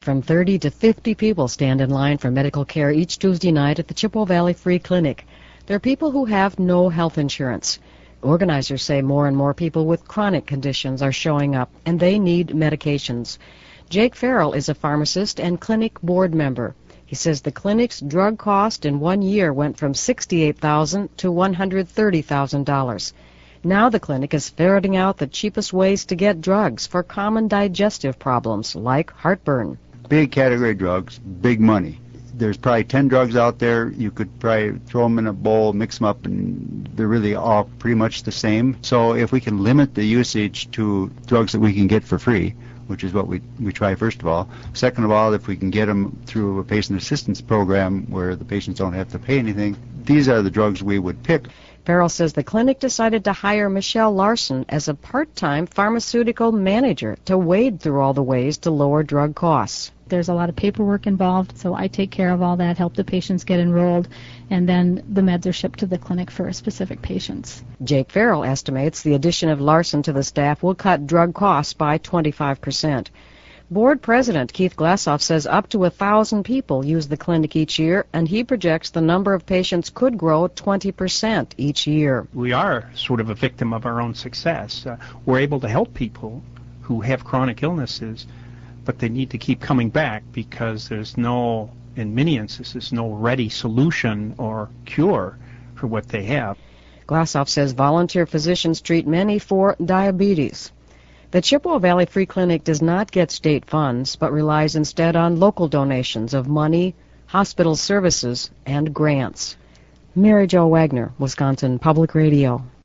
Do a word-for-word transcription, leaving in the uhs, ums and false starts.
From thirty to fifty people stand in line for medical care each Tuesday night at the Chippewa Valley Free Clinic. They're people who have no health insurance. Organizers say more and more people with chronic conditions are showing up, and they need medications. Jake Farrell is a pharmacist and clinic board member. He says the clinic's drug cost in one year went from sixty-eight thousand dollars to one hundred thirty thousand dollars. Now the clinic is ferreting out the cheapest ways to get drugs for common digestive problems like heartburn. Big category drugs, big money. There's probably ten drugs out there. You could probably throw them in a bowl, mix them up, and they're really all pretty much the same. So if we can limit the usage to drugs that we can get for free, which is what we, we try first of all. Second of all, if we can get them through a patient assistance program where the patients don't have to pay anything, these are the drugs we would pick. Farrell says the clinic decided to hire Michelle Larson as a part-time pharmaceutical manager to wade through all the ways to lower drug costs. There's a lot of paperwork involved, so I take care of all that, help the patients get enrolled, and then the meds are shipped to the clinic for specific patients. Jake Farrell estimates the addition of Larson to the staff will cut drug costs by twenty-five percent. Board President Keith Glassoff says up to a thousand people use the clinic each year, and he projects the number of patients could grow twenty percent each year. We are sort of a victim of our own success. Uh, we're able to help people who have chronic illnesses, but they need to keep coming back because there's no, in many instances, no ready solution or cure for what they have. Glassoff says volunteer physicians treat many for diabetes. The Chippewa Valley Free Clinic does not get state funds, but relies instead on local donations of money, hospital services, and grants. Mary Jo Wagner, Wisconsin Public Radio.